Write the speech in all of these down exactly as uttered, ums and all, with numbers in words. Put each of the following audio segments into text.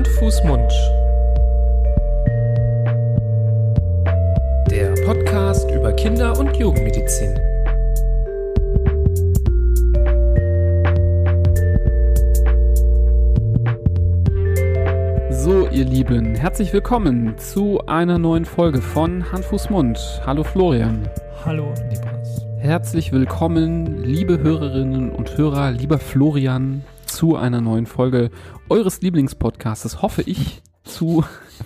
Hand, Fuß, Mund. Der Podcast über Kinder- und Jugendmedizin. So, ihr Lieben, herzlich willkommen zu einer neuen Folge von Hand, Fuß, Mund. Hallo Florian. Hallo Nibras. Herzlich willkommen, liebe Hörerinnen und Hörer, lieber Florian, zu einer neuen Folge eures Lieblingspodcasts, hoffe ich, zu...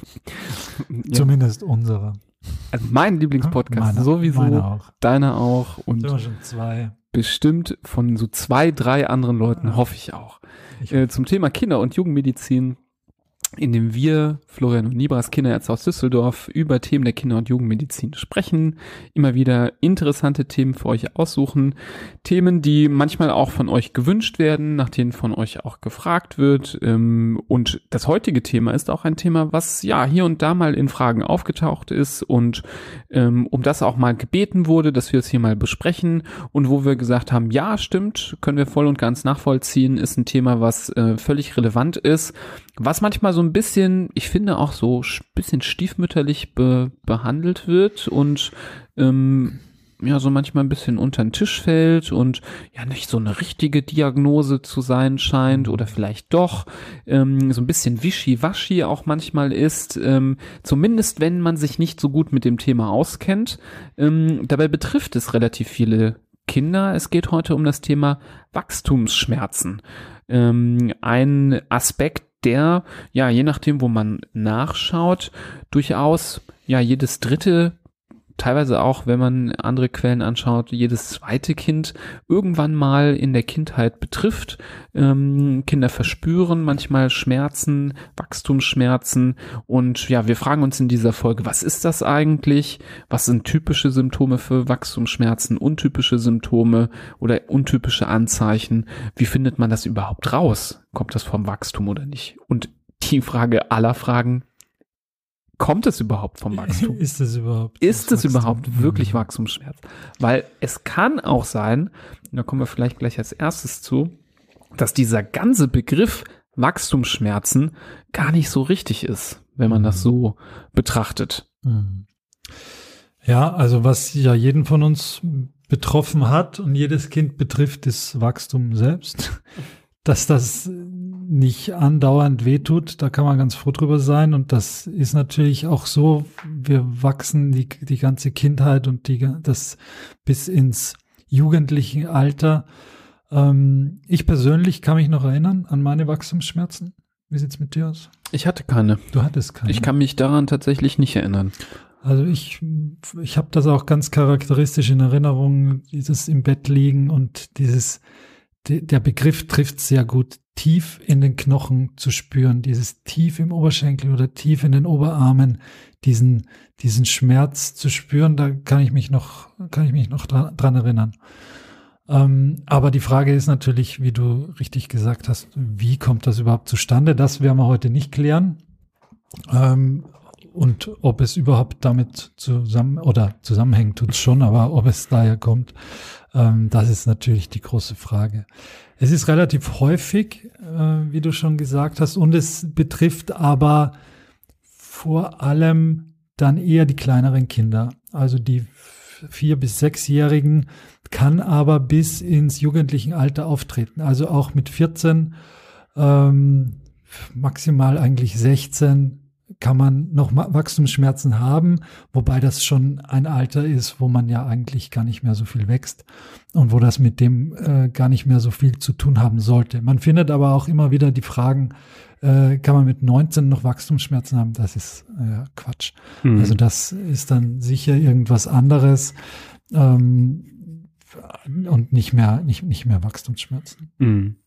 ja, zumindest unserer. Also mein Lieblingspodcast, meine, sowieso, meine auch. Deiner auch und sind wir schon zwei. Bestimmt von so zwei, drei anderen Leuten, ja. Hoffe ich auch. Ich äh, zum Thema Kinder- und Jugendmedizin, in dem wir, Florian und Nibras, Kinderärzte aus Düsseldorf, über Themen der Kinder- und Jugendmedizin sprechen, immer wieder interessante Themen für euch aussuchen, Themen, die manchmal auch von euch gewünscht werden, nach denen von euch auch gefragt wird, und das heutige Thema ist auch ein Thema, was ja hier und da mal in Fragen aufgetaucht ist und um das auch mal gebeten wurde, dass wir es hier mal besprechen und wo wir gesagt haben, ja, stimmt, können wir voll und ganz nachvollziehen, ist ein Thema, was völlig relevant ist, was manchmal so ein bisschen, ich finde auch so ein bisschen stiefmütterlich be- behandelt wird und ähm, ja, so manchmal ein bisschen unter den Tisch fällt und ja nicht so eine richtige Diagnose zu sein scheint oder vielleicht doch ähm, so ein bisschen wischiwaschi auch manchmal ist, ähm, zumindest wenn man sich nicht so gut mit dem Thema auskennt. Ähm, dabei betrifft es relativ viele Kinder. Es geht heute um das Thema Wachstumsschmerzen. Ähm, ein Aspekt, der, ja, je nachdem, wo man nachschaut, durchaus, ja, jedes dritte, teilweise auch, wenn man andere Quellen anschaut, jedes zweite Kind irgendwann mal in der Kindheit betrifft. Ähm, Kinder verspüren manchmal Schmerzen, Wachstumsschmerzen und ja, wir fragen uns in dieser Folge, was ist das eigentlich? Was sind typische Symptome für Wachstumsschmerzen, untypische Symptome oder untypische Anzeichen? Wie findet man das überhaupt raus? Kommt das vom Wachstum oder nicht? Und die Frage aller Fragen, kommt es überhaupt vom Wachstum? Ist es überhaupt? Ist es überhaupt wirklich Wachstumsschmerz? Weil es kann auch sein, da kommen wir vielleicht gleich als erstes zu, dass dieser ganze Begriff Wachstumsschmerzen gar nicht so richtig ist, wenn man das so betrachtet. Ja, also was ja jeden von uns betroffen hat und jedes Kind betrifft, ist Wachstum selbst. Dass das nicht andauernd wehtut, da kann man ganz froh drüber sein. Und das ist natürlich auch so, wir wachsen die, die ganze Kindheit und die, das bis ins jugendliche Alter. Ähm, ich persönlich kann mich noch erinnern an meine Wachstumsschmerzen. Wie sieht's mit dir aus? Ich hatte keine. Du hattest keine. Ich kann mich daran tatsächlich nicht erinnern. Also ich, ich habe das auch ganz charakteristisch in Erinnerung, dieses im Bett liegen und dieses, der Begriff trifft sehr gut, tief in den Knochen zu spüren, dieses tief im Oberschenkel oder tief in den Oberarmen, diesen, diesen Schmerz zu spüren, da kann ich mich noch, kann ich mich noch dran, dran erinnern. Ähm, aber die Frage ist natürlich, wie du richtig gesagt hast, wie kommt das überhaupt zustande? Das werden wir heute nicht klären. Ähm, und ob es überhaupt damit zusammen, oder zusammenhängt tut es schon, aber ob es daher kommt, ähm, das ist natürlich die große Frage. Es ist relativ häufig, äh, wie du schon gesagt hast, und es betrifft aber vor allem dann eher die kleineren Kinder. Also die vier- bis sechsjährigen kann aber bis ins jugendlichen Alter auftreten. Also auch mit vierzehn, ähm, maximal eigentlich sechzehn, kann man noch Wachstumsschmerzen haben, wobei das schon ein Alter ist, wo man ja eigentlich gar nicht mehr so viel wächst und wo das mit dem äh, gar nicht mehr so viel zu tun haben sollte. Man findet aber auch immer wieder die Fragen, äh, kann man mit neunzehn noch Wachstumsschmerzen haben? Das ist äh, Quatsch. Mhm. Also das ist dann sicher irgendwas anderes ähm, und nicht mehr, nicht, nicht mehr Wachstumsschmerzen. Mhm.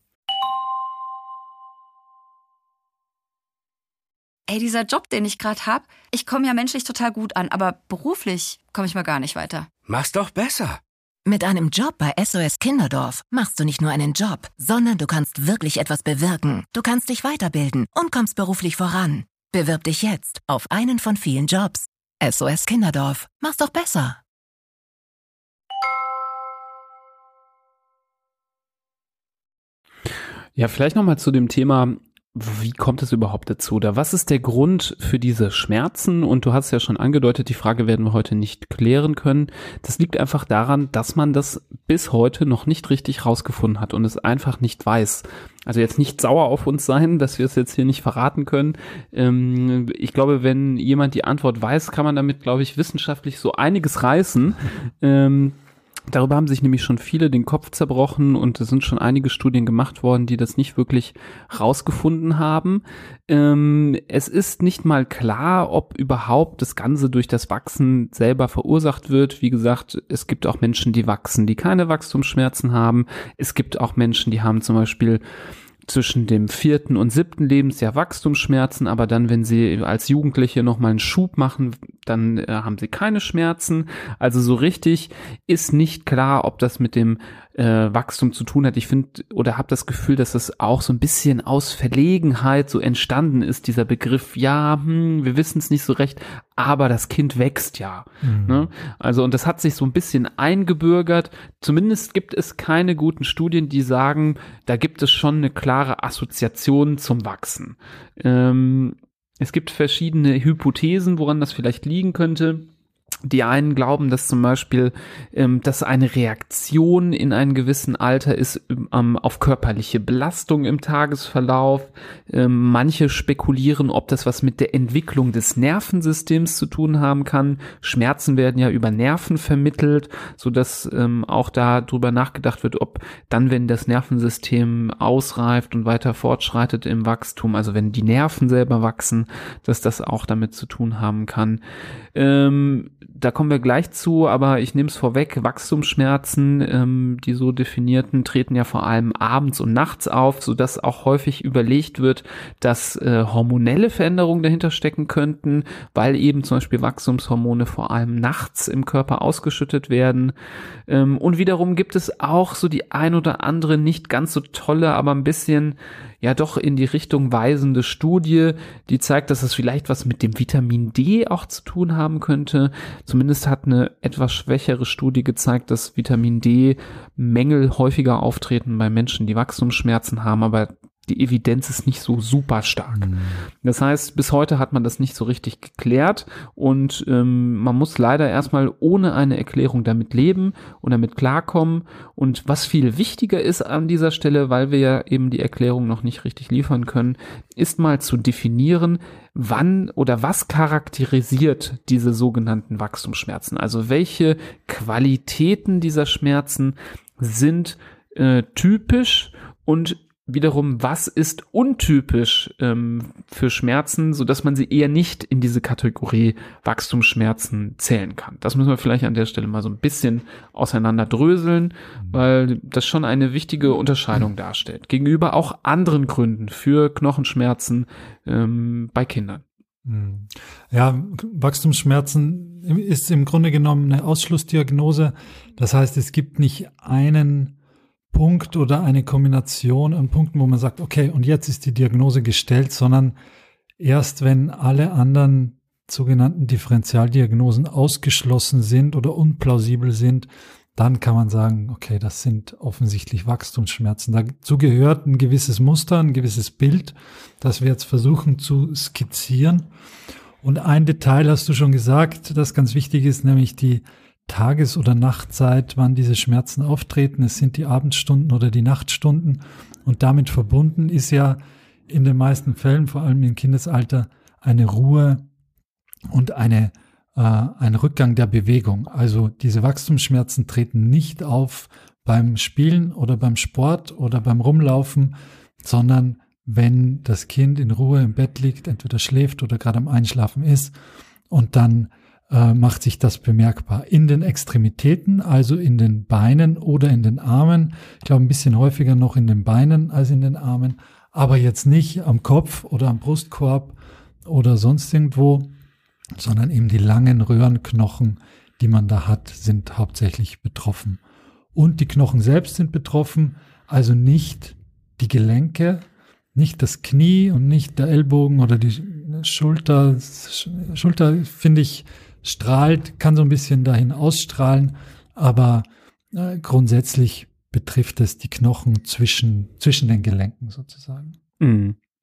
Ey, dieser Job, den ich gerade habe, ich komme ja menschlich total gut an, aber beruflich komme ich mal gar nicht weiter. Mach's doch besser. Mit einem Job bei S O S Kinderdorf machst du nicht nur einen Job, sondern du kannst wirklich etwas bewirken. Du kannst dich weiterbilden und kommst beruflich voran. Bewirb dich jetzt auf einen von vielen Jobs. S O S Kinderdorf. Mach's doch besser. Ja, vielleicht nochmal zu dem Thema wie kommt es überhaupt dazu? Oder was ist der Grund für diese Schmerzen? Und du hast ja schon angedeutet, die Frage werden wir heute nicht klären können. Das liegt einfach daran, dass man das bis heute noch nicht richtig rausgefunden hat und es einfach nicht weiß. Also jetzt nicht sauer auf uns sein, dass wir es jetzt hier nicht verraten können. Ähm, ich glaube, wenn jemand die Antwort weiß, kann man damit, glaube ich, wissenschaftlich so einiges reißen. Ähm, Darüber haben sich nämlich schon viele den Kopf zerbrochen und es sind schon einige Studien gemacht worden, die das nicht wirklich rausgefunden haben. Ähm, es ist nicht mal klar, ob überhaupt das Ganze durch das Wachsen selber verursacht wird. Wie gesagt, es gibt auch Menschen, die wachsen, die keine Wachstumsschmerzen haben. Es gibt auch Menschen, die haben zum Beispiel zwischen dem vierten und siebten Lebensjahr Wachstumsschmerzen, aber dann, wenn sie als Jugendliche nochmal einen Schub machen, dann äh, haben sie keine Schmerzen. Also so richtig ist nicht klar, ob das mit dem äh, Wachstum zu tun hat. Ich finde oder habe das Gefühl, dass das auch so ein bisschen aus Verlegenheit so entstanden ist, dieser Begriff, ja, hm, wir wissen es nicht so recht, aber das Kind wächst ja. Mhm. Ne? Also und das hat sich so ein bisschen eingebürgert. Zumindest gibt es keine guten Studien, die sagen, da gibt es schon eine klare Assoziation zum Wachsen. Ähm, es gibt verschiedene Hypothesen, woran das vielleicht liegen könnte. Die einen glauben, dass zum Beispiel ähm, dass eine Reaktion in einem gewissen Alter ist ähm, auf körperliche Belastung im Tagesverlauf. Ähm, manche spekulieren, ob das was mit der Entwicklung des Nervensystems zu tun haben kann. Schmerzen werden ja über Nerven vermittelt, sodass ähm, auch da drüber nachgedacht wird, ob dann, wenn das Nervensystem ausreift und weiter fortschreitet im Wachstum, also wenn die Nerven selber wachsen, dass das auch damit zu tun haben kann. Ähm, Da kommen wir gleich zu, aber ich nehme es vorweg, Wachstumsschmerzen, ähm, die so definierten, treten ja vor allem abends und nachts auf, sodass auch häufig überlegt wird, dass äh, hormonelle Veränderungen dahinter stecken könnten, weil eben zum Beispiel Wachstumshormone vor allem nachts im Körper ausgeschüttet werden. Ähm, und wiederum gibt es auch so die ein oder andere nicht ganz so tolle, aber ein bisschen ja doch in die Richtung weisende Studie, die zeigt, dass es vielleicht was mit dem Vitamin D auch zu tun haben könnte. Zumindest hat eine etwas schwächere Studie gezeigt, dass Vitamin D-Mängel häufiger auftreten bei Menschen, die Wachstumsschmerzen haben, aber die Evidenz ist nicht so super stark. Mhm. Das heißt, bis heute hat man das nicht so richtig geklärt und ähm, man muss leider erstmal ohne eine Erklärung damit leben und damit klarkommen. Und was viel wichtiger ist an dieser Stelle, weil wir ja eben die Erklärung noch nicht richtig liefern können, ist mal zu definieren, wann oder was charakterisiert diese sogenannten Wachstumsschmerzen. Also welche Qualitäten dieser Schmerzen sind äh, typisch und wiederum, was ist untypisch ähm, für Schmerzen, sodass man sie eher nicht in diese Kategorie Wachstumsschmerzen zählen kann. Das müssen wir vielleicht an der Stelle mal so ein bisschen auseinanderdröseln, weil das schon eine wichtige Unterscheidung darstellt. Gegenüber auch anderen Gründen für Knochenschmerzen ähm, bei Kindern. Ja, Wachstumsschmerzen ist im Grunde genommen eine Ausschlussdiagnose. Das heißt, es gibt nicht einen Punkt oder eine Kombination an Punkten, wo man sagt, okay, und jetzt ist die Diagnose gestellt, sondern erst wenn alle anderen sogenannten Differentialdiagnosen ausgeschlossen sind oder unplausibel sind, dann kann man sagen, okay, das sind offensichtlich Wachstumsschmerzen. Dazu gehört ein gewisses Muster, ein gewisses Bild, das wir jetzt versuchen zu skizzieren. Und ein Detail hast du schon gesagt, das ganz wichtig ist, nämlich die Tages- oder Nachtzeit, wann diese Schmerzen auftreten. Es sind die Abendstunden oder die Nachtstunden. Und damit verbunden ist ja in den meisten Fällen, vor allem im Kindesalter, eine Ruhe und eine, äh, ein Rückgang der Bewegung. Also diese Wachstumsschmerzen treten nicht auf beim Spielen oder beim Sport oder beim Rumlaufen, sondern wenn das Kind in Ruhe im Bett liegt, entweder schläft oder gerade am Einschlafen ist, und dann äh, macht sich das bemerkbar in den Extremitäten, also in den Beinen oder in den Armen. Ich glaube, ein bisschen häufiger noch in den Beinen als in den Armen, aber jetzt nicht am Kopf oder am Brustkorb oder sonst irgendwo, sondern eben die langen Röhrenknochen, die man da hat, sind hauptsächlich betroffen. Und die Knochen selbst sind betroffen, also nicht die Gelenke, nicht das Knie und nicht der Ellbogen oder die Schulter. Schulter, finde ich, strahlt, kann so ein bisschen dahin ausstrahlen, aber äh, grundsätzlich betrifft es die Knochen zwischen, zwischen den Gelenken sozusagen. Mhm.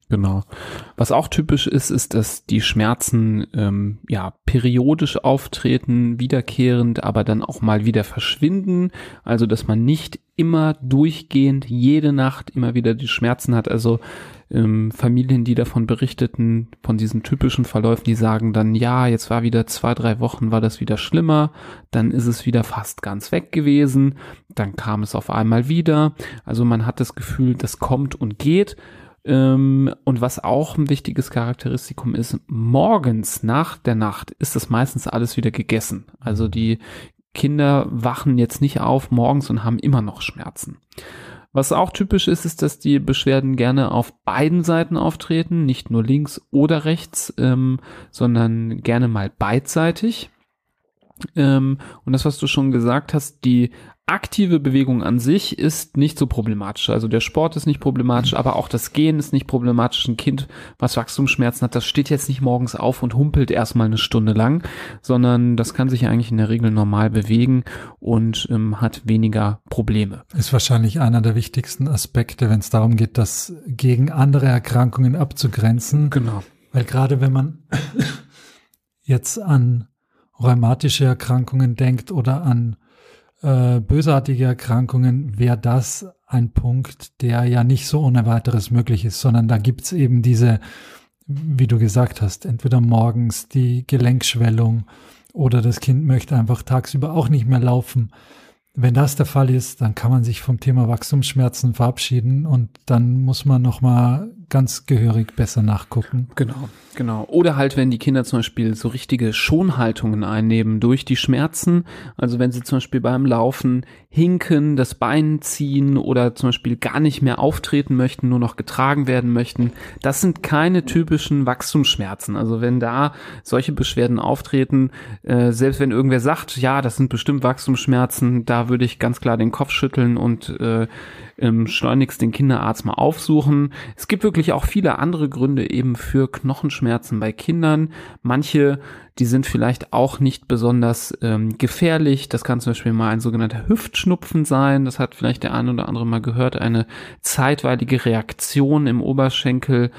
Genau. Was auch typisch ist, ist, dass die Schmerzen ähm, ja periodisch auftreten, wiederkehrend, aber dann auch mal wieder verschwinden. Also, dass man nicht immer durchgehend jede Nacht immer wieder die Schmerzen hat. Also ähm, Familien, die davon berichteten, von diesen typischen Verläufen, die sagen dann, ja, jetzt war wieder zwei, drei Wochen, war das wieder schlimmer, dann ist es wieder fast ganz weg gewesen, dann kam es auf einmal wieder. Also man hat das Gefühl, das kommt und geht. Und was auch ein wichtiges Charakteristikum ist, morgens nach der Nacht ist das meistens alles wieder gegessen. Also die Kinder wachen jetzt nicht auf morgens und haben immer noch Schmerzen. Was auch typisch ist, ist, dass die Beschwerden gerne auf beiden Seiten auftreten, nicht nur links oder rechts, ähm, sondern gerne mal beidseitig. Ähm, und das, was du schon gesagt hast, die aktive Bewegung an sich ist nicht so problematisch. Also der Sport ist nicht problematisch, aber auch das Gehen ist nicht problematisch. Ein Kind, was Wachstumsschmerzen hat, das steht jetzt nicht morgens auf und humpelt erstmal eine Stunde lang, sondern das kann sich eigentlich in der Regel normal bewegen und ähm, hat weniger Probleme. Ist wahrscheinlich einer der wichtigsten Aspekte, wenn es darum geht, das gegen andere Erkrankungen abzugrenzen. Genau. Weil gerade wenn man jetzt an rheumatische Erkrankungen denkt oder an äh, bösartige Erkrankungen, wäre das ein Punkt, der ja nicht so ohne weiteres möglich ist, sondern da gibt's eben diese, wie du gesagt hast, entweder morgens die Gelenkschwellung oder das Kind möchte einfach tagsüber auch nicht mehr laufen. Wenn das der Fall ist, dann kann man sich vom Thema Wachstumsschmerzen verabschieden und dann muss man nochmal ganz gehörig besser nachgucken. Genau, genau. Oder halt, wenn die Kinder zum Beispiel so richtige Schonhaltungen einnehmen durch die Schmerzen, also wenn sie zum Beispiel beim Laufen hinken, das Bein ziehen oder zum Beispiel gar nicht mehr auftreten möchten, nur noch getragen werden möchten, das sind keine typischen Wachstumsschmerzen. Also wenn da solche Beschwerden auftreten, äh, selbst wenn irgendwer sagt, ja, das sind bestimmt Wachstumsschmerzen, da würde ich ganz klar den Kopf schütteln und äh, ähm, schleunigst den Kinderarzt mal aufsuchen. Es gibt wirklich auch viele andere Gründe eben für Knochenschmerzen bei Kindern. Manche, die sind vielleicht auch nicht besonders ähm, gefährlich. Das kann zum Beispiel mal ein sogenannter Hüftschnupfen sein. Das hat vielleicht der eine oder andere mal gehört. Eine zeitweilige Reaktion im Oberschenkel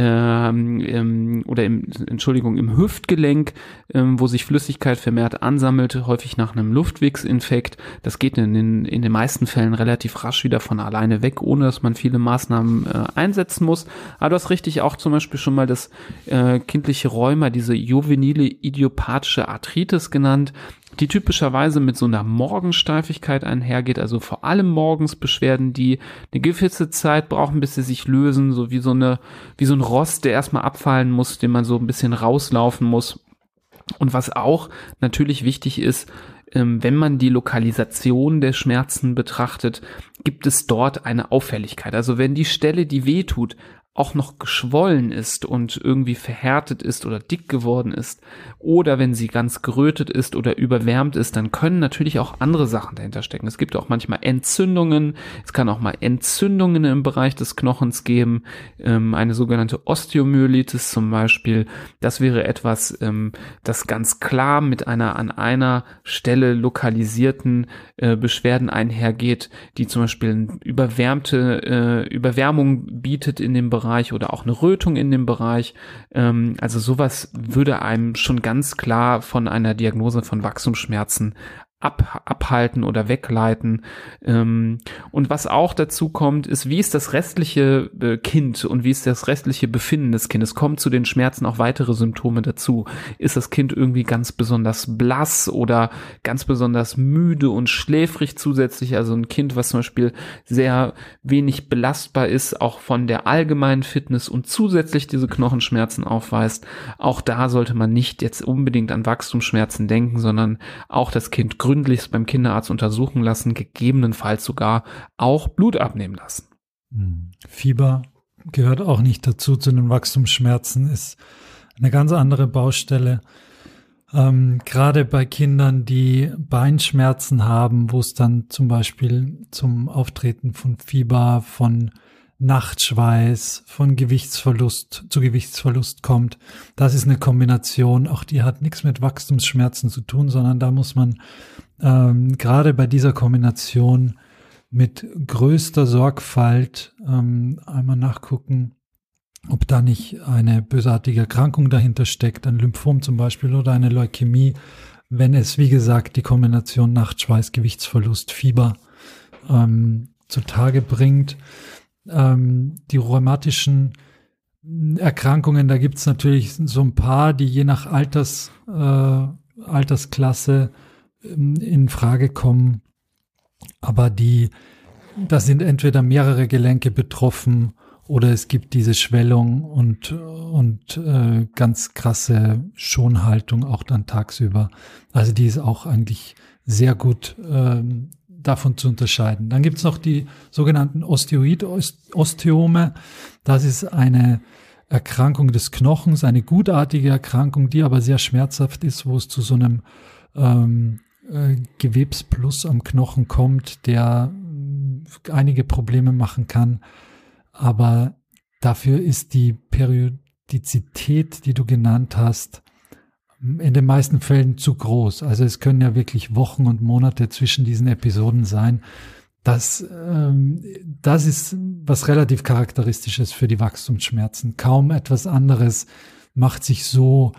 ähm, ähm, oder im, Entschuldigung, im Hüftgelenk, ähm, wo sich Flüssigkeit vermehrt ansammelt, häufig nach einem Luftwegsinfekt. Das geht in den, in den meisten Fällen relativ rasch wieder von alleine weg, ohne dass man viele Maßnahmen äh, einsetzen muss. Aber du hast richtig auch zum Beispiel schon mal das äh, kindliche Rheuma, diese juvenile idiopathische Arthritis genannt, die typischerweise mit so einer Morgensteifigkeit einhergeht, also vor allem morgens Beschwerden, die eine gewisse Zeit brauchen, bis sie sich lösen, so wie so eine, wie so ein Rost, der erstmal abfallen muss, den man so ein bisschen rauslaufen muss. Und was auch natürlich wichtig ist, wenn man die Lokalisation der Schmerzen betrachtet, gibt es dort eine Auffälligkeit. Also wenn die Stelle, die weh tut, auch noch geschwollen ist und irgendwie verhärtet ist oder dick geworden ist oder wenn sie ganz gerötet ist oder überwärmt ist, dann können natürlich auch andere Sachen dahinter stecken. Es gibt auch manchmal Entzündungen, es kann auch mal Entzündungen im Bereich des Knochens geben, ähm, eine sogenannte Osteomyelitis zum Beispiel. Das wäre etwas, ähm, das ganz klar mit einer an einer Stelle lokalisierten äh, Beschwerden einhergeht, die zum Beispiel eine überwärmte äh, Überwärmung bietet in dem Bereich oder auch eine Rötung in dem Bereich. Ähm, also sowas würde einem schon ganz klar von einer Diagnose von Wachstumsschmerzen ab, abhalten oder wegleiten. Ähm, und was auch dazu kommt, ist, wie ist das restliche äh, Kind und wie ist das restliche Befinden des Kindes? Kommen zu den Schmerzen auch weitere Symptome dazu? Ist das Kind irgendwie ganz besonders blass oder ganz besonders müde und schläfrig zusätzlich? Also ein Kind, was zum Beispiel sehr wenig belastbar ist, auch von der allgemeinen Fitness und zusätzlich diese Knochenschmerzen aufweist. Auch da sollte man nicht jetzt unbedingt an Wachstumsschmerzen denken, sondern auch das Kind gründlichst beim Kinderarzt untersuchen lassen, gegebenenfalls sogar auch Blut abnehmen lassen. Fieber gehört auch nicht dazu zu den Wachstumsschmerzen, ist eine ganz andere Baustelle. Ähm, gerade bei Kindern, die Beinschmerzen haben, wo es dann zum Beispiel zum Auftreten von Fieber, von Nachtschweiß, von Gewichtsverlust zu Gewichtsverlust kommt. Das ist eine Kombination, auch die hat nichts mit Wachstumsschmerzen zu tun, sondern da muss man ähm, gerade bei dieser Kombination mit größter Sorgfalt ähm, einmal nachgucken, ob da nicht eine bösartige Erkrankung dahinter steckt, ein Lymphom zum Beispiel oder eine Leukämie, wenn es, wie gesagt, die Kombination Nachtschweiß, Gewichtsverlust, Fieber ähm, zutage bringt. Ähm, die rheumatischen Erkrankungen, da gibt es natürlich so ein paar, die je nach Alters, äh, Altersklasse ähm, in Frage kommen, aber die, da sind entweder mehrere Gelenke betroffen oder es gibt diese Schwellung und, und äh, ganz krasse Schonhaltung auch dann tagsüber. Also die ist auch eigentlich sehr gut äh, davon zu unterscheiden. Dann gibt es noch die sogenannten Osteoid-Osteome. Das ist eine Erkrankung des Knochens, eine gutartige Erkrankung, die aber sehr schmerzhaft ist, wo es zu so einem ähm, äh, Gewebsplus am Knochen kommt, der äh, einige Probleme machen kann. Aber dafür ist die Periodizität, die du genannt hast, in den meisten Fällen zu groß. Also es können ja wirklich Wochen und Monate zwischen diesen Episoden sein. Das, ähm, das ist was relativ Charakteristisches für die Wachstumsschmerzen. Kaum etwas anderes macht sich so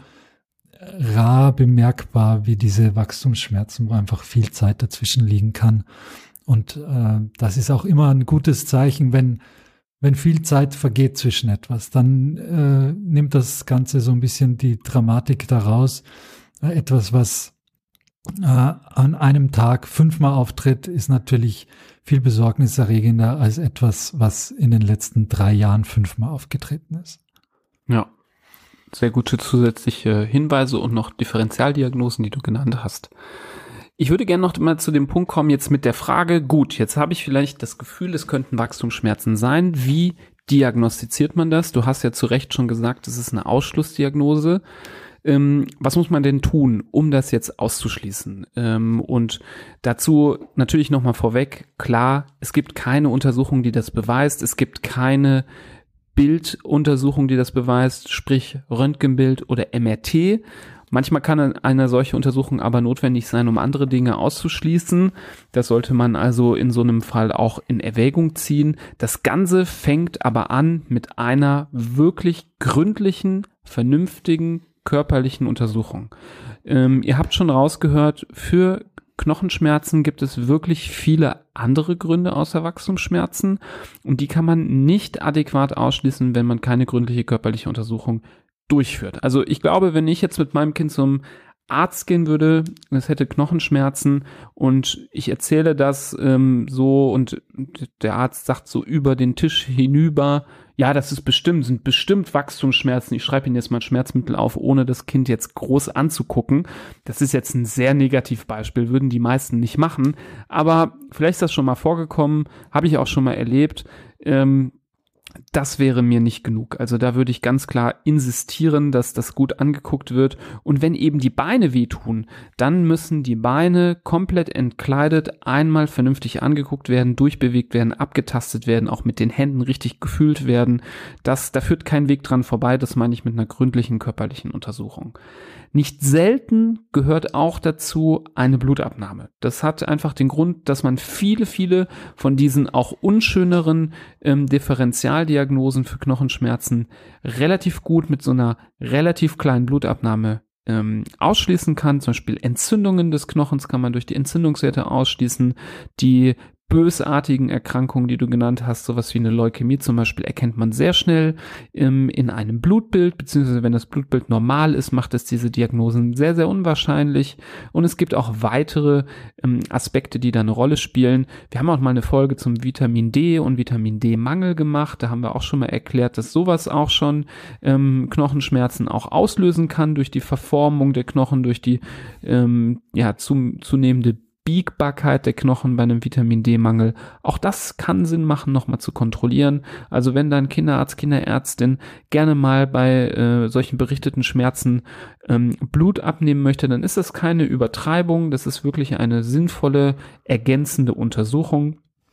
rar bemerkbar wie diese Wachstumsschmerzen, wo einfach viel Zeit dazwischen liegen kann. Und äh, das ist auch immer ein gutes Zeichen, wenn Wenn viel Zeit vergeht zwischen etwas, dann äh, nimmt das Ganze so ein bisschen die Dramatik daraus. Äh, etwas, was äh, an einem Tag fünfmal auftritt, ist natürlich viel besorgniserregender als etwas, was in den letzten drei Jahren fünfmal aufgetreten ist. Ja, sehr gute zusätzliche Hinweise und noch Differentialdiagnosen, die du genannt hast. Ich würde gerne noch mal zu dem Punkt kommen, jetzt mit der Frage, gut, jetzt habe ich vielleicht das Gefühl, es könnten Wachstumsschmerzen sein. Wie diagnostiziert man das? Du hast ja zu Recht schon gesagt, es ist eine Ausschlussdiagnose. Ähm, was muss man denn tun, um das jetzt auszuschließen? Ähm, und dazu natürlich noch mal vorweg, klar, es gibt keine Untersuchung, die das beweist. Es gibt keine Bilduntersuchung, die das beweist, sprich Röntgenbild oder M R T. Manchmal kann eine solche Untersuchung aber notwendig sein, um andere Dinge auszuschließen. Das sollte man also in so einem Fall auch in Erwägung ziehen. Das Ganze fängt aber an mit einer wirklich gründlichen, vernünftigen körperlichen Untersuchung. Ähm, ihr habt schon rausgehört, für Knochenschmerzen gibt es wirklich viele andere Gründe außer Wachstumsschmerzen und die kann man nicht adäquat ausschließen, wenn man keine gründliche körperliche Untersuchung durchführt. Also ich glaube, wenn ich jetzt mit meinem Kind zum Arzt gehen würde, es hätte Knochenschmerzen und ich erzähle das ähm, so und der Arzt sagt so über den Tisch hinüber, ja, das ist bestimmt, sind bestimmt Wachstumsschmerzen. Ich schreibe Ihnen jetzt mal ein Schmerzmittel auf, ohne das Kind jetzt groß anzugucken. Das ist jetzt ein sehr Negativbeispiel, würden die meisten nicht machen. Aber vielleicht ist das schon mal vorgekommen, habe ich auch schon mal erlebt. Ähm, Das wäre mir nicht genug. Also da würde ich ganz klar insistieren, dass das gut angeguckt wird. Und wenn eben die Beine wehtun, dann müssen die Beine komplett entkleidet einmal vernünftig angeguckt werden, durchbewegt werden, abgetastet werden, auch mit den Händen richtig gefühlt werden. Das, da führt kein Weg dran vorbei. Das meine ich mit einer gründlichen körperlichen Untersuchung. Nicht selten gehört auch dazu eine Blutabnahme. Das hat einfach den Grund, dass man viele, viele von diesen auch unschöneren ähm, Differentialdiagnosen für Knochenschmerzen relativ gut mit so einer relativ kleinen Blutabnahme ähm, ausschließen kann. Zum Beispiel Entzündungen des Knochens kann man durch die Entzündungswerte ausschließen. Die bösartigen Erkrankungen, die du genannt hast, sowas wie eine Leukämie zum Beispiel, erkennt man sehr schnell ähm, in einem Blutbild, beziehungsweise wenn das Blutbild normal ist, macht es diese Diagnosen sehr, sehr unwahrscheinlich. Und es gibt auch weitere ähm, Aspekte, die da eine Rolle spielen. Wir haben auch mal eine Folge zum Vitamin D und Vitamin D-Mangel gemacht. Da haben wir auch schon mal erklärt, dass sowas auch schon ähm, Knochenschmerzen auch auslösen kann durch die Verformung der Knochen, durch die ähm, ja, zu, zunehmende Biegbarkeit der Knochen bei einem Vitamin D-Mangel. Auch das kann Sinn machen, nochmal zu kontrollieren. Also wenn dein Kinderarzt, Kinderärztin gerne mal bei äh, solchen berichteten Schmerzen ähm, Blut abnehmen möchte, dann ist das keine Übertreibung. Das ist wirklich eine sinnvolle, ergänzende Untersuchung.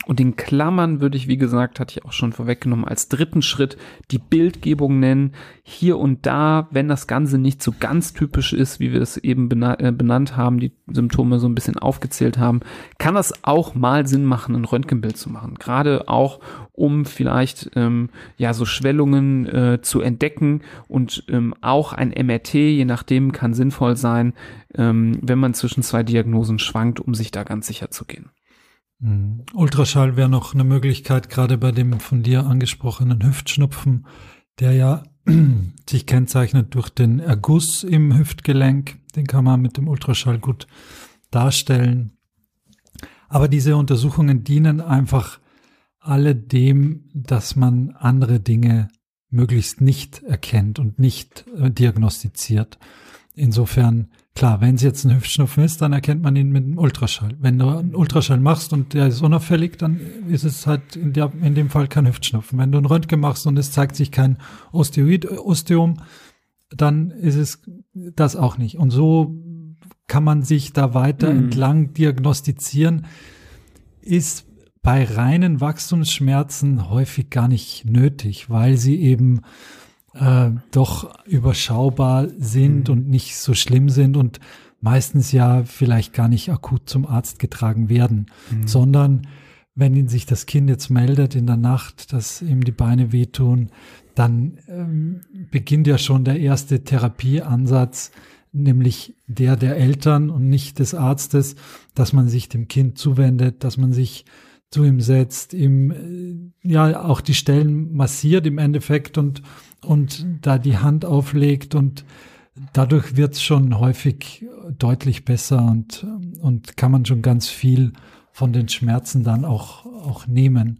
Und in Klammern würde ich, wie gesagt, hatte ich auch schon vorweggenommen, als dritten Schritt die Bildgebung nennen. Hier und da, wenn das Ganze nicht so ganz typisch ist, wie wir es eben bena- äh, benannt haben, die Symptome so ein bisschen aufgezählt haben, kann das auch mal Sinn machen, ein Röntgenbild zu machen. Gerade auch, um vielleicht ähm, ja so Schwellungen äh, zu entdecken, und ähm, auch ein M R T, je nachdem, kann sinnvoll sein, ähm, wenn man zwischen zwei Diagnosen schwankt, um sich da ganz sicher zu gehen. Mhm. Ultraschall wäre noch eine Möglichkeit, gerade bei dem von dir angesprochenen Hüftschnupfen, der ja sich kennzeichnet durch den Erguss im Hüftgelenk. Den kann man mit dem Ultraschall gut darstellen. Aber diese Untersuchungen dienen einfach alle dem, dass man andere Dinge möglichst nicht erkennt und nicht äh, diagnostiziert. Insofern, klar, wenn es jetzt ein Hüftschnupfen ist, dann erkennt man ihn mit dem Ultraschall. Wenn du einen Ultraschall machst und der ist unauffällig, dann ist es halt in, der, in dem Fall kein Hüftschnupfen. Wenn du ein Röntgen machst und es zeigt sich kein Osteoid, Osteom, dann ist es das auch nicht. Und so kann man sich da weiter mhm. entlang diagnostizieren. Ist bei reinen Wachstumsschmerzen häufig gar nicht nötig, weil sie eben äh, doch überschaubar sind mhm. und nicht so schlimm sind und meistens ja vielleicht gar nicht akut zum Arzt getragen werden, mhm. sondern wenn ihn sich das Kind jetzt meldet in der Nacht, dass ihm die Beine wehtun, dann ähm, beginnt ja schon der erste Therapieansatz, nämlich der der Eltern und nicht des Arztes, dass man sich dem Kind zuwendet, dass man sich zu ihm setzt, ihm ja auch die Stellen massiert im Endeffekt und und da die Hand auflegt, und dadurch wird es schon häufig deutlich besser und und kann man schon ganz viel von den Schmerzen dann auch auch nehmen.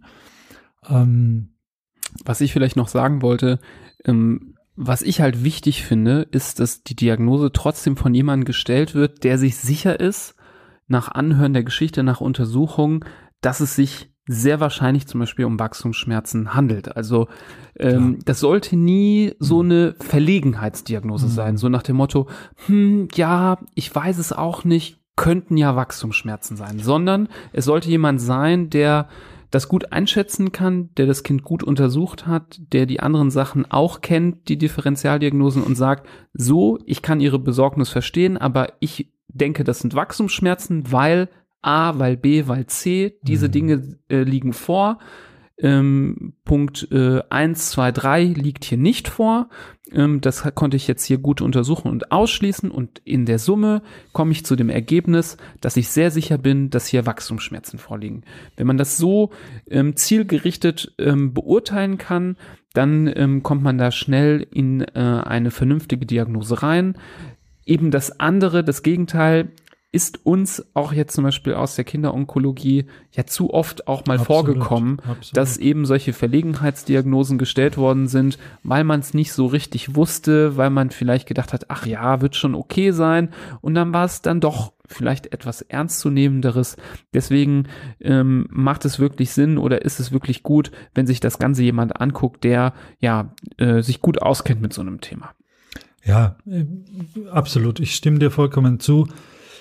Ähm, Was ich vielleicht noch sagen wollte, ähm, was ich halt wichtig finde, ist, dass die Diagnose trotzdem von jemandem gestellt wird, der sich sicher ist, nach Anhören der Geschichte, nach Untersuchungen, dass es sich sehr wahrscheinlich zum Beispiel um Wachstumsschmerzen handelt. Also ähm, das sollte nie so eine Verlegenheitsdiagnose mhm. sein, so nach dem Motto, hm, ja, ich weiß es auch nicht, könnten ja Wachstumsschmerzen sein, sondern es sollte jemand sein, der das gut einschätzen kann, der das Kind gut untersucht hat, der die anderen Sachen auch kennt, die Differentialdiagnosen, und sagt, so, ich kann Ihre Besorgnis verstehen, aber ich denke, das sind Wachstumsschmerzen, weil A, weil B, weil C, diese mhm. Dinge äh, liegen vor. Ähm, Punkt äh, eins, zwei, drei liegt hier nicht vor. Ähm, das konnte ich jetzt hier gut untersuchen und ausschließen, und in der Summe komme ich zu dem Ergebnis, dass ich sehr sicher bin, dass hier Wachstumsschmerzen vorliegen. Wenn man das so ähm, zielgerichtet ähm, beurteilen kann, dann ähm, kommt man da schnell in äh, eine vernünftige Diagnose rein. Eben das andere, das Gegenteil, ist uns auch jetzt zum Beispiel aus der Kinderonkologie ja zu oft auch mal absolut, vorgekommen, absolut. dass eben solche Verlegenheitsdiagnosen gestellt worden sind, weil man es nicht so richtig wusste, weil man vielleicht gedacht hat, ach ja, wird schon okay sein, und dann war es dann doch vielleicht etwas ernstzunehmenderes. Deswegen ähm, macht es wirklich Sinn oder ist es wirklich gut, wenn sich das Ganze jemand anguckt, der ja äh, sich gut auskennt mit so einem Thema. Ja, äh, absolut. Ich stimme dir vollkommen zu.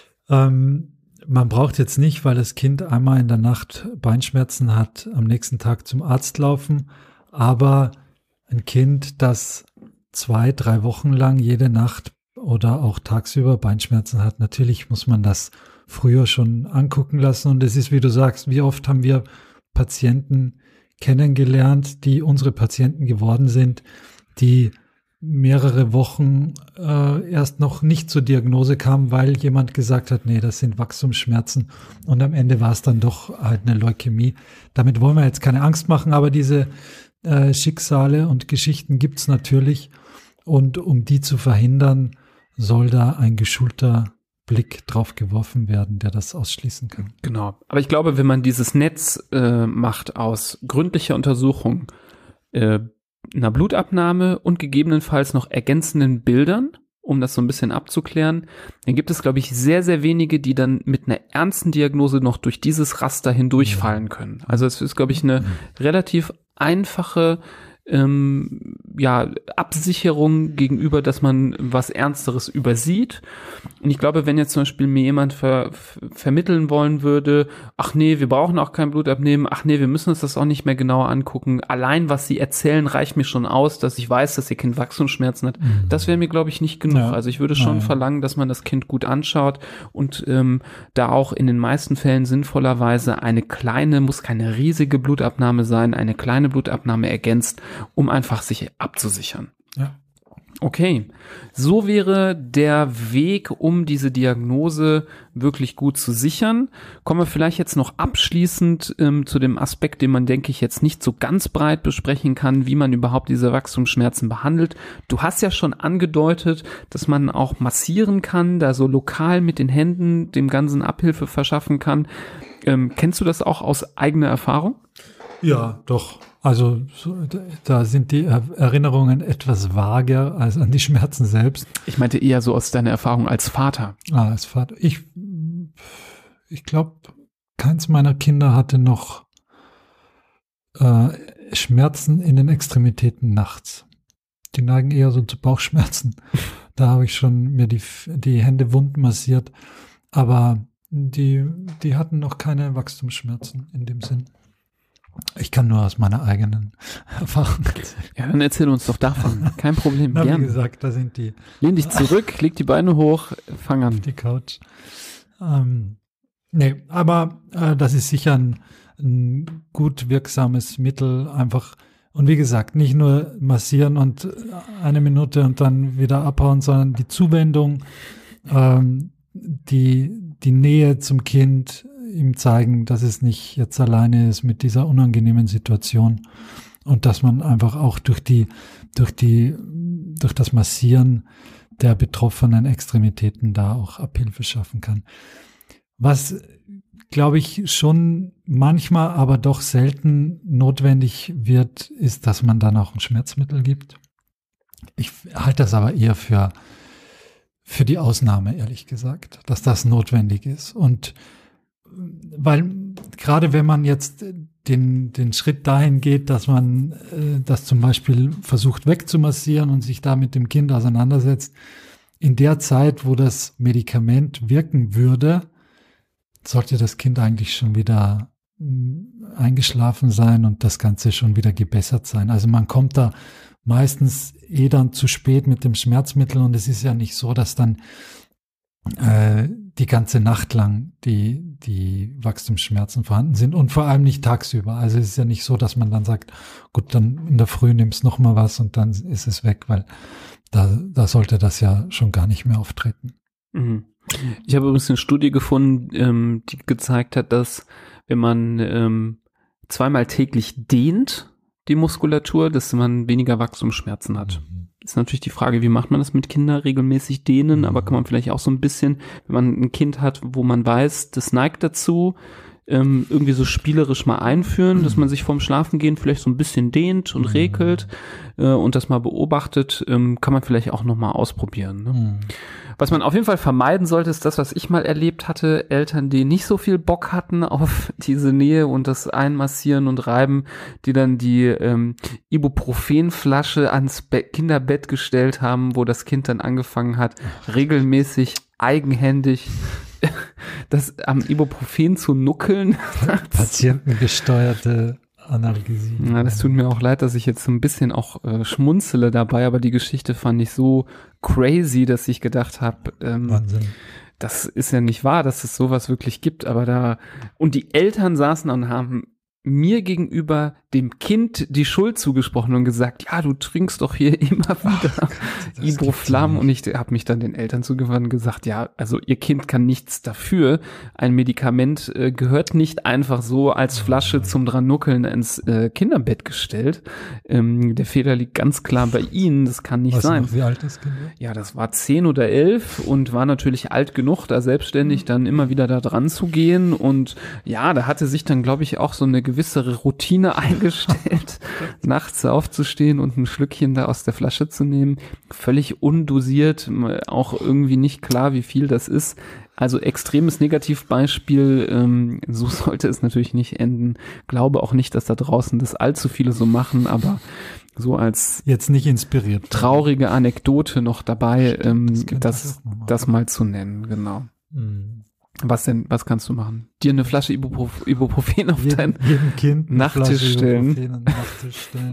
Ähm, man braucht jetzt nicht, weil das Kind einmal in der Nacht Beinschmerzen hat, am nächsten Tag zum Arzt laufen, aber ein Kind, das zwei, drei Wochen lang jede Nacht oder auch tagsüber Beinschmerzen hat, natürlich muss man das früher schon angucken lassen, und es ist, wie du sagst, wie oft haben wir Patienten kennengelernt, die unsere Patienten geworden sind, die mehrere Wochen äh, erst noch nicht zur Diagnose kam, weil jemand gesagt hat, nee, das sind Wachstumsschmerzen, und am Ende war es dann doch halt eine Leukämie. Damit wollen wir jetzt keine Angst machen, aber diese äh, Schicksale und Geschichten gibt's natürlich, und um die zu verhindern, soll da ein geschulter Blick drauf geworfen werden, der das ausschließen kann. Genau, aber ich glaube, wenn man dieses Netz äh, macht aus gründlicher Untersuchung, äh, einer Blutabnahme und gegebenenfalls noch ergänzenden Bildern, um das so ein bisschen abzuklären, dann gibt es, glaube ich, sehr, sehr wenige, die dann mit einer ernsten Diagnose noch durch dieses Raster hindurchfallen können. Also es ist, glaube ich, eine relativ einfache ähm, ja, Absicherung gegenüber, dass man was Ernsteres übersieht. Und ich glaube, wenn jetzt zum Beispiel mir jemand ver, vermitteln wollen würde, ach nee, wir brauchen auch kein Blut abnehmen, ach nee, wir müssen uns das auch nicht mehr genauer angucken, allein was sie erzählen, reicht mir schon aus, dass ich weiß, dass ihr Kind Wachstumsschmerzen hat. Mhm. Das wäre mir, glaube ich, nicht genug. Ja. Also ich würde schon Nein. verlangen, dass man das Kind gut anschaut und ähm, da auch in den meisten Fällen sinnvollerweise eine kleine, muss keine riesige Blutabnahme sein, eine kleine Blutabnahme ergänzt, um einfach sich abzusichern. Ja. Okay, so wäre der Weg, um diese Diagnose wirklich gut zu sichern. Kommen wir vielleicht jetzt noch abschließend ähm, zu dem Aspekt, den man, denke ich, jetzt nicht so ganz breit besprechen kann, wie man überhaupt diese Wachstumsschmerzen behandelt. Du hast ja schon angedeutet, dass man auch massieren kann, da so lokal mit den Händen dem Ganzen Abhilfe verschaffen kann. Ähm, kennst du das auch aus eigener Erfahrung? Ja, doch. Also so, da sind die Erinnerungen etwas vager als an die Schmerzen selbst. Ich meinte eher so aus deiner Erfahrung als Vater. Ah, als Vater. Ich, ich glaube, keins meiner Kinder hatte noch äh, Schmerzen in den Extremitäten nachts. Die neigen eher so zu Bauchschmerzen. Da habe ich schon mir die, die Hände wund massiert. Aber die, die hatten noch keine Wachstumsschmerzen in dem Sinn. Ich kann nur aus meiner eigenen Erfahrung erzählen. Ja, dann erzähl uns doch davon. Kein Problem. Na, Gerne. Wie gesagt, da sind die. Lehn dich zurück, leg die Beine hoch, fang an. Die Couch. Ähm, nee, aber äh, das ist sicher ein, ein gut wirksames Mittel. Einfach, und wie gesagt, nicht nur massieren und eine Minute und dann wieder abhauen, sondern die Zuwendung, ähm, die, die Nähe zum Kind, ihm zeigen, dass es nicht jetzt alleine ist mit dieser unangenehmen Situation und dass man einfach auch durch die, durch die, durch das Massieren der betroffenen Extremitäten da auch Abhilfe schaffen kann. Was, glaube ich, schon manchmal, aber doch selten notwendig wird, ist, dass man dann auch ein Schmerzmittel gibt. Ich halte das aber eher für, für die Ausnahme, ehrlich gesagt, dass das notwendig ist. Und weil gerade wenn man jetzt den, den Schritt dahin geht, dass man äh, das zum Beispiel versucht wegzumassieren und sich da mit dem Kind auseinandersetzt, in der Zeit, wo das Medikament wirken würde, sollte das Kind eigentlich schon wieder mh, eingeschlafen sein und das Ganze schon wieder gebessert sein. Also man kommt da meistens eh dann zu spät mit dem Schmerzmittel und es ist ja nicht so, dass dann äh, die ganze Nacht lang die, die Wachstumsschmerzen vorhanden sind und vor allem nicht tagsüber. Also es ist ja nicht so, dass man dann sagt, gut, dann in der Früh nimmst noch mal was und dann ist es weg, weil da, da sollte das ja schon gar nicht mehr auftreten. Mhm. Ich habe übrigens eine Studie gefunden, ähm, die gezeigt hat, dass wenn man ähm, zweimal täglich dehnt, die Muskulatur, dass man weniger Wachstumsschmerzen hat. Mhm. Ist natürlich die Frage, wie macht man das mit Kindern regelmäßig dehnen, aber kann man vielleicht auch so ein bisschen, wenn man ein Kind hat, wo man weiß, das neigt dazu, ähm, irgendwie so spielerisch mal einführen, dass man sich vorm Schlafengehen vielleicht so ein bisschen dehnt und regelt äh, und das mal beobachtet, ähm, kann man vielleicht auch nochmal ausprobieren. Ne? Mhm. Was man auf jeden Fall vermeiden sollte, ist das, was ich mal erlebt hatte, Eltern, die nicht so viel Bock hatten auf diese Nähe und das Einmassieren und Reiben, die dann die ähm, Ibuprofenflasche ans Be- Kinderbett gestellt haben, wo das Kind dann angefangen hat, regelmäßig eigenhändig das am Ibuprofen zu nuckeln. Patientengesteuerte Analgesie. Ja, das tut mir auch leid, dass ich jetzt so ein bisschen auch äh, schmunzele dabei, aber die Geschichte fand ich so crazy, dass ich gedacht habe, ähm, Wahnsinn. Das ist ja nicht wahr, dass es sowas wirklich gibt, aber da, und die Eltern saßen und haben mir gegenüber dem Kind die Schuld zugesprochen und gesagt, ja, du trinkst doch hier immer wieder oh, Ibuprofen, und ich habe mich dann den Eltern zugewandt und gesagt, ja, also ihr Kind kann nichts dafür, ein Medikament äh, gehört nicht einfach so als Flasche zum dran nuckeln ins äh, Kinderbett gestellt, ähm, der Fehler liegt ganz klar bei Ihnen, das kann nicht weißt sein. Du noch, wie alt das Kind war? Ja, das war zehn oder elf und war natürlich alt genug, da selbstständig dann immer wieder da dran zu gehen, und ja, da hatte sich dann, glaube ich, auch so eine gewisse Routine eingestellt, nachts aufzustehen und ein Schlückchen da aus der Flasche zu nehmen. Völlig undosiert, auch irgendwie nicht klar, wie viel das ist. Also extremes Negativbeispiel, ähm, so sollte es natürlich nicht enden. Glaube auch nicht, dass da draußen das allzu viele so machen, aber so als jetzt nicht inspiriert. Traurige Anekdote noch dabei, ähm, Stimmt, das, das, das, das mal zu nennen, genau. Mhm. Was denn, was kannst du machen? Dir eine Flasche Ibuprof- Ibuprofen auf jedem, deinen jedem Kind eine Nachttisch Flasche stellen. Ibuprofen an den Nachttisch stellen.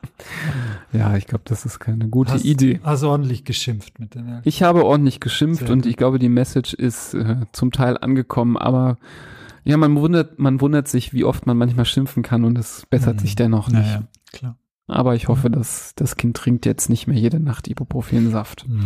Ja, ich glaube, das ist keine gute hast, Idee. Hast ordentlich geschimpft mit den Eltern. Ich habe ordentlich geschimpft Sehr und gut. ich glaube, die Message ist äh, zum Teil angekommen, aber ja, man wundert, man wundert sich, wie oft man manchmal schimpfen kann und es bessert Mhm. sich dennoch nicht. Naja, klar. Aber ich hoffe, dass das Kind trinkt jetzt nicht mehr jede Nacht Ibuprofensaft. Mhm.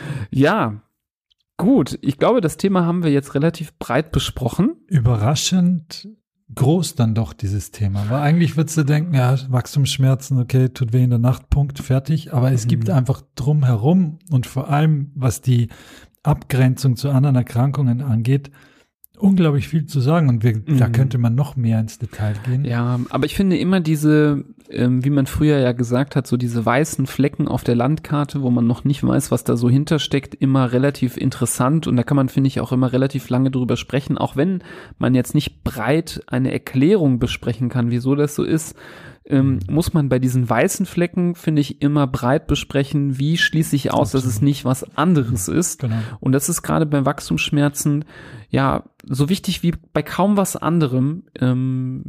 Ja, gut. Ich glaube, das Thema haben wir jetzt relativ breit besprochen. Überraschend groß dann doch dieses Thema. Weil eigentlich würdest du denken, ja, Wachstumsschmerzen, okay, tut weh in der Nacht, Punkt, fertig. Aber es Mhm. gibt einfach drumherum und vor allem, was die Abgrenzung zu anderen Erkrankungen angeht, unglaublich viel zu sagen. Und wir, Mhm. da könnte man noch mehr ins Detail gehen. Ja, aber ich finde immer diese, ähm, wie man früher ja gesagt hat, so diese weißen Flecken auf der Landkarte, wo man noch nicht weiß, was da so hintersteckt, immer relativ interessant. Und da kann man, finde ich, auch immer relativ lange drüber sprechen, auch wenn man jetzt nicht breit eine Erklärung besprechen kann, wieso das so ist. Ähm, muss man bei diesen weißen Flecken, finde ich, immer breit besprechen, wie schließe ich aus, dass es nicht was anderes ist. Genau. Und das ist gerade bei Wachstumsschmerzen ja so wichtig wie bei kaum was anderem. Ähm,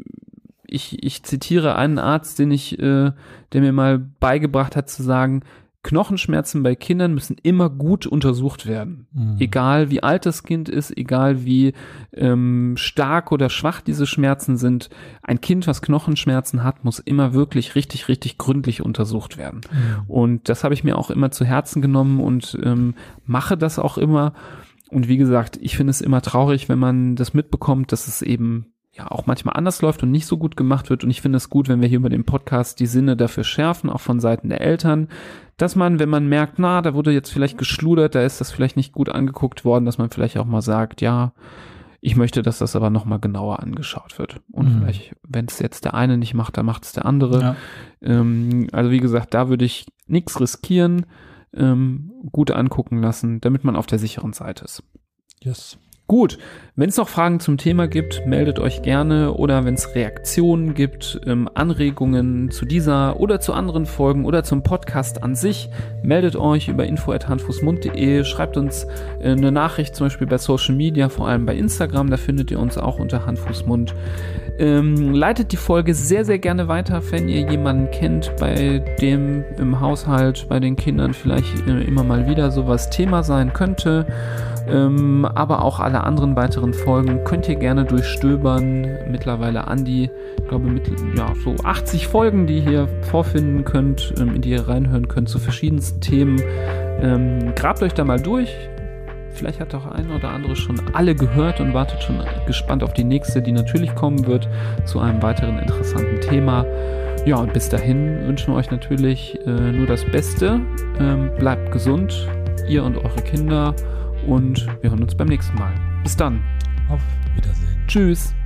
ich, ich zitiere einen Arzt, den ich, äh, der mir mal beigebracht hat zu sagen, Knochenschmerzen bei Kindern müssen immer gut untersucht werden. Mhm. Egal wie alt das Kind ist, egal wie ähm, stark oder schwach diese Schmerzen sind. Ein Kind, was Knochenschmerzen hat, muss immer wirklich richtig, richtig gründlich untersucht werden. Mhm. Und das habe ich mir auch immer zu Herzen genommen und ähm, mache das auch immer. Und wie gesagt, ich finde es immer traurig, wenn man das mitbekommt, dass es eben ja auch manchmal anders läuft und nicht so gut gemacht wird. Und ich finde es gut, wenn wir hier über den Podcast die Sinne dafür schärfen, auch von Seiten der Eltern, dass man, wenn man merkt, na, da wurde jetzt vielleicht geschludert, da ist das vielleicht nicht gut angeguckt worden, dass man vielleicht auch mal sagt, ja, ich möchte, dass das aber nochmal genauer angeschaut wird. Und Mhm. vielleicht, wenn es jetzt der eine nicht macht, dann macht es der andere. Ja. Ähm, also wie gesagt, da würde ich nichts riskieren, ähm, gut angucken lassen, damit man auf der sicheren Seite ist. Yes. Gut, wenn es noch Fragen zum Thema gibt, meldet euch gerne oder wenn es Reaktionen gibt, ähm, Anregungen zu dieser oder zu anderen Folgen oder zum Podcast an sich, meldet euch über info at handfußmund punkt de, schreibt uns äh, eine Nachricht zum Beispiel bei Social Media, vor allem bei Instagram, da findet ihr uns auch unter Handfußmund. Ähm, leitet die Folge sehr, sehr gerne weiter, wenn ihr jemanden kennt, bei dem im Haushalt, bei den Kindern vielleicht äh, immer mal wieder sowas Thema sein könnte. Ähm, aber auch alle anderen weiteren Folgen könnt ihr gerne durchstöbern. Mittlerweile an die, ich glaube, mit, ja, so achtzig Folgen, die ihr hier vorfinden könnt, ähm, in die ihr reinhören könnt zu verschiedensten Themen. Ähm, grabt euch da mal durch. Vielleicht hat auch ein oder andere schon alle gehört und wartet schon gespannt auf die nächste, die natürlich kommen wird, zu einem weiteren interessanten Thema. Ja, und bis dahin wünschen wir euch natürlich äh, nur das Beste. Ähm, bleibt gesund, ihr und eure Kinder. Und wir hören uns beim nächsten Mal. Bis dann. Auf Wiedersehen. Tschüss.